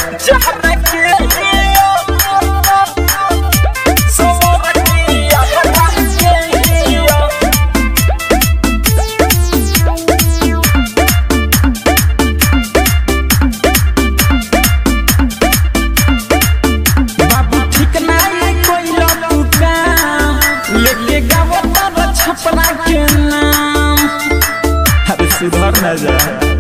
जहरा के हिया सोरकिया हटा के हिया बाबू ठीक नहीं कोइला तू काम लेके गावो तर छपरा के नाम अरे सुधर ना जा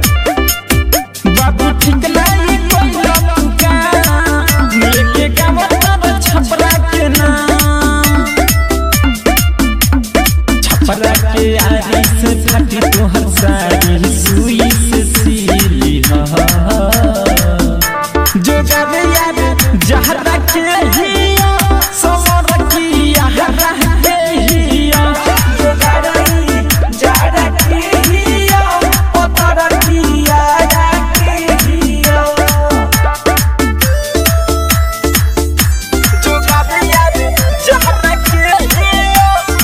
बाबू ठीक नहीं कोइला तू काम लेके गावो तर छपरा के नाम छपरा के आरी से फटी तोहर सारी सुई से सीली हा जो जावे यार जहरा के हिया सोरकिया हरा के हिया जो जहरा के हिया ओतरकिया के हिया जो जावे यार जहरा के हिया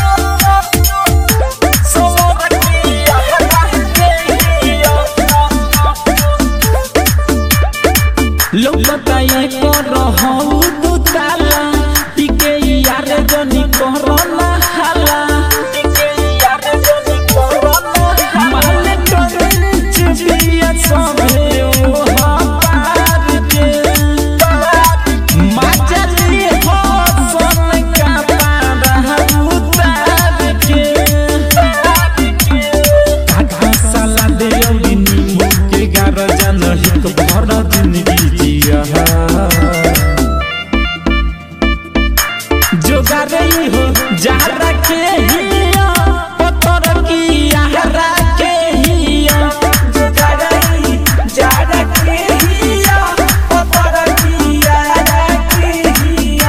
सोरकिया हरा के हिया लोग बताए करहु तू ताला टिके यार जनी करला हाला टिके यार जनी करला माले टोन चुबिया सबे ओ पार के माचली हो सन का पारा उतार के काका साला दे औरी नींबू के गार जान हिक भर जिंदगी जिया जो गा रही हो जहरा के हिया पत्थर की हरा के हिया जो गा रही जहरा के हिया पत्थर की हरा के हिया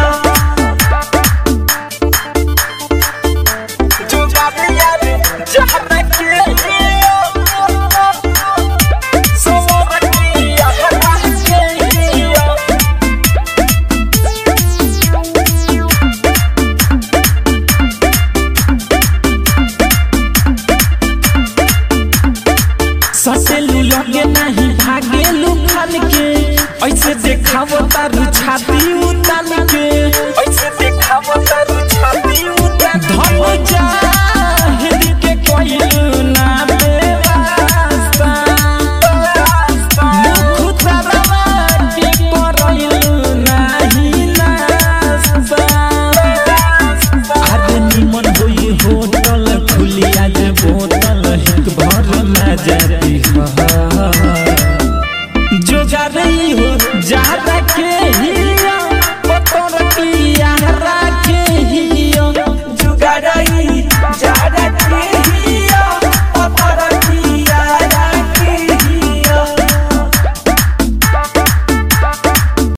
जो गा रही यार जहरा के हिया सोरकिया हरा के हिया सटेलू लगे नहीं भागेलू खान के ऐसे देखावो तारू छाती उतान के ऐसे देखावो तारू छाती उतान धन जा हिद के कोइलू ना बेवास्ता मुख तरवा के करइलू नाही नास्ता आज निमन होई होटल खुली आज बोतल हिक भर ना जाती जो जा रही हो जा